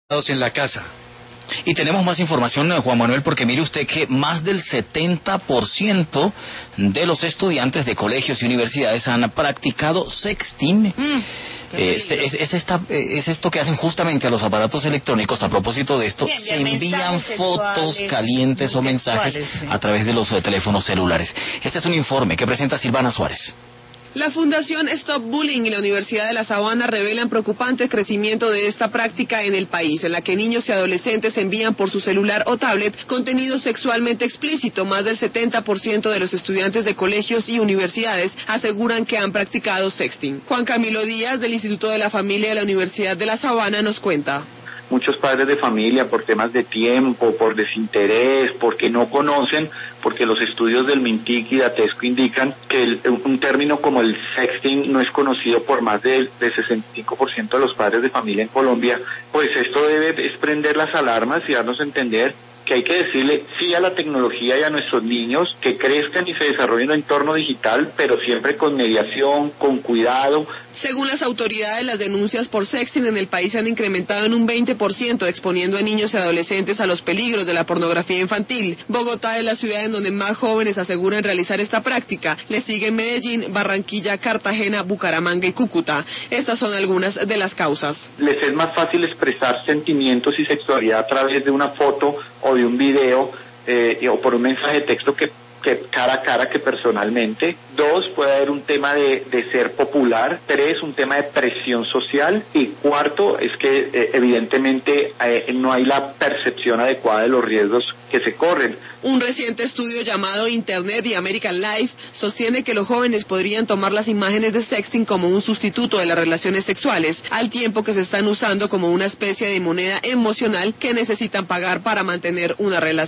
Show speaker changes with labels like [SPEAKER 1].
[SPEAKER 1] en la casa.
[SPEAKER 2] Y tenemos más información, Juan Manuel, porque mire usted que más del 70% de los estudiantes de colegios y universidades han practicado sexting. Es esto que hacen justamente a los aparatos electrónicos. A propósito de esto, se envían fotos calientes o mensajes a través de los teléfonos celulares. Este es un informe que presenta Silvana Suárez.
[SPEAKER 3] La Fundación Stop Bullying y la Universidad de La Sabana revelan preocupante crecimiento de esta práctica en el país, en la que niños y adolescentes envían por su celular o tablet contenido sexualmente explícito. Más del 70% de los estudiantes de colegios y universidades aseguran que han practicado sexting. Juan Camilo Díaz, del Instituto de la Familia de la Universidad de La Sabana, nos cuenta.
[SPEAKER 4] Muchos padres de familia, por temas de tiempo, por desinterés, porque no conocen, porque los estudios del MINTIC y de ATESCO indican que un término como el sexting no es conocido por más del 65% de los padres de familia en Colombia, pues esto debe prender las alarmas y darnos a entender que hay que decirle sí a la tecnología y a nuestros niños, que crezcan y se desarrollen en un entorno digital, pero siempre con mediación, con cuidado.
[SPEAKER 3] Según las autoridades, las denuncias por sexting en el país se han incrementado en un 20%, exponiendo a niños y adolescentes a los peligros de la pornografía infantil. Bogotá es la ciudad en donde más jóvenes aseguran realizar esta práctica. Le siguen Medellín, Barranquilla, Cartagena, Bucaramanga y Cúcuta. Estas son algunas de las causas.
[SPEAKER 4] Les es más fácil expresar sentimientos y sexualidad a través de una foto o de un video o por un mensaje de texto que cara a cara que personalmente. 2, puede haber un tema de ser popular. 3, un tema de presión social. Y 4, es que evidentemente no hay la percepción adecuada de los riesgos que se corren.
[SPEAKER 3] Un reciente estudio llamado Internet y American Life sostiene que los jóvenes podrían tomar las imágenes de sexting como un sustituto de las relaciones sexuales, al tiempo que se están usando como una especie de moneda emocional que necesitan pagar para mantener una relación.